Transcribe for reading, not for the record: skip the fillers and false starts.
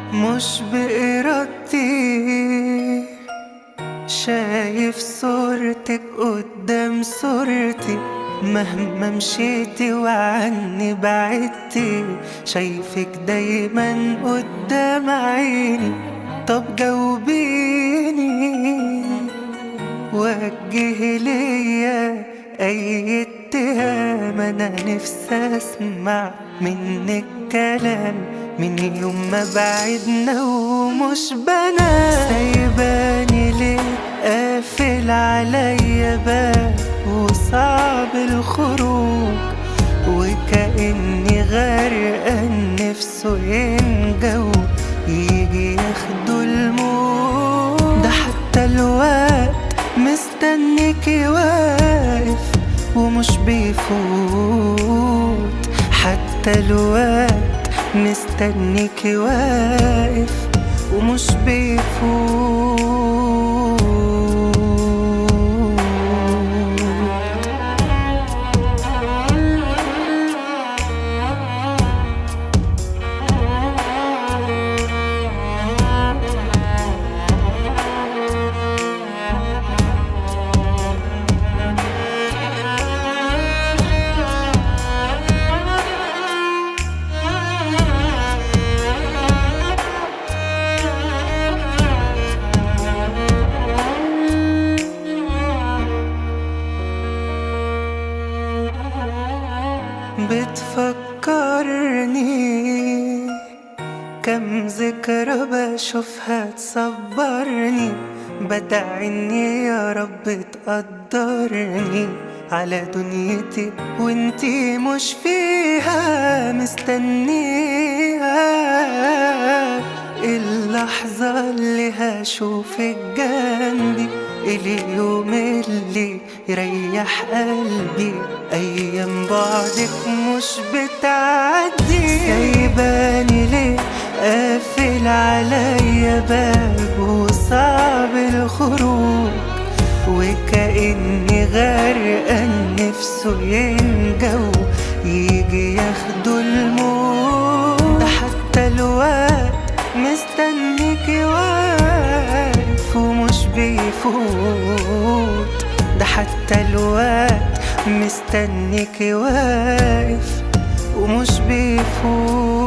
مش بإرادتي، شايف صورتك قدام صورتي، مهما مشيتي وعني بعدتي، شايفك دايما قدام عيني. طب جاوبيني، وجهي ليا اي اتهام، انا نفسي اسمع منك كلام. من يوم ما بعدنا ومش بنام، سايباني ليه قافل عليا باب وصعب الخروج، وكأني غرقان نفسه ينجو يجي ياخدوا الموت. ده حتى الوقت مستنيكي واقف ومش بيفوت، حتى الوقت مستنيكي واقف ومش بيفوت. بتفكرني كم ذكرى بشوفها تصبرني، بدعي اني يا رب تقدرني على دنيتي وانتي مش فيها، مستنيها اللحظة اللي هشوفك جنبي، اليوم اللي يريح قلبي. أيام بعدك مش بتعدي، سايباني ليه قافل عليا باب وصعب الخروج، وكأني غرقان نفسه ينجو يجي ياخدوا الموت. ده حتى الوقت مستنيكي واقف ومش بيفوت، ده حتى الوقت مستنيكي واقف ومش بيفوت.